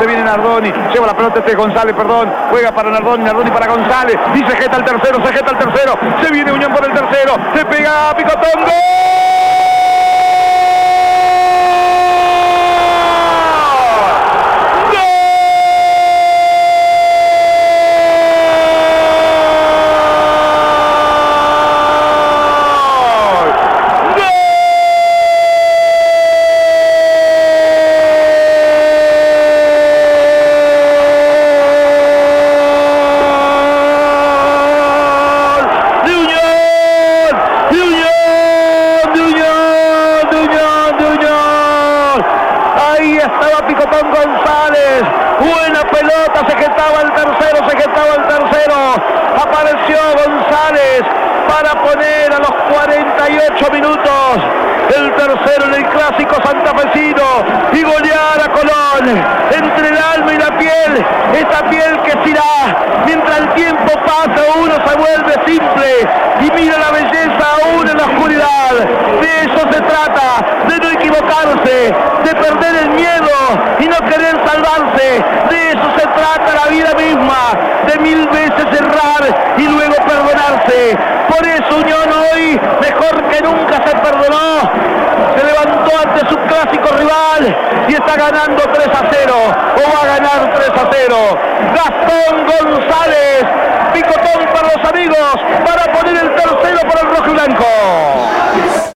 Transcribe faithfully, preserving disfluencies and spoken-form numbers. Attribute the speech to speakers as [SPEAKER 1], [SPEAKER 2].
[SPEAKER 1] se viene Nardoni, lleva la pelota este González, perdón, juega para Nardoni, Nardoni para González, y se jeta el tercero, se jeta el tercero, se viene Unión por el tercero, se pega a Picotón, ¡gol! Estaba Picotón González, buena pelota, se jetaba el tercero, se jetaba el tercero, apareció González para poner a los cuarenta y ocho minutos el tercero en el clásico santafesino y golear a Colón entre el alma y la piel, esta piel que será, mientras el tiempo pasa uno se vuelve simple y mira la belleza aún en la oscuridad. De eso se trata, de no equivocarse, de perder el miedo y no querer salvarse. De eso se trata la vida misma, de mil veces errar y luego perdonarse. Por eso Unión hoy, mejor que nunca, se perdonó, se levantó ante su clásico rival y está ganando tres a cero, o va a ganar tres a cero. Gastón González, Picotón para los amigos, para poner el tercero para el rojo y blanco.